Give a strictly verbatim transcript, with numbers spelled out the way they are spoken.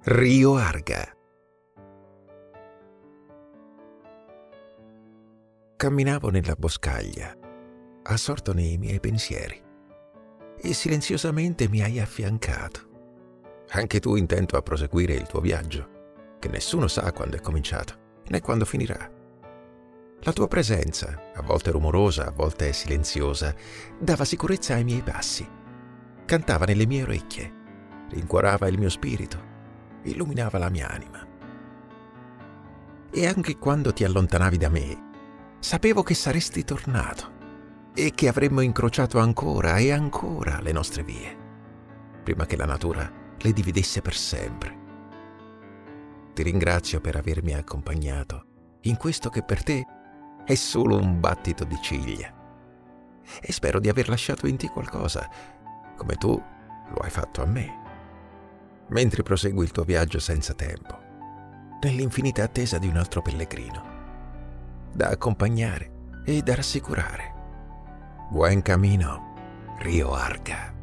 Rio Arga. Camminavo nella boscaglia, assorto nei miei pensieri, e silenziosamente mi hai affiancato. Anche tu intento a proseguire il tuo viaggio, che nessuno sa quando è cominciato, né quando finirà. La tua presenza, a volte rumorosa, a volte silenziosa, dava sicurezza ai miei passi, cantava nelle mie orecchie, rincuorava il mio spirito, illuminava la mia anima. E anche quando ti allontanavi da me, sapevo che saresti tornato e che avremmo incrociato ancora e ancora le nostre vie, prima che la natura le dividesse per sempre. Ti ringrazio per avermi accompagnato in questo che per te è solo un battito di ciglia, e spero di aver lasciato in te qualcosa, come tu lo hai fatto a me, mentre prosegui il tuo viaggio senza tempo, nell'infinita attesa di un altro pellegrino, da accompagnare e da rassicurare. Buen camino, Rio Arga.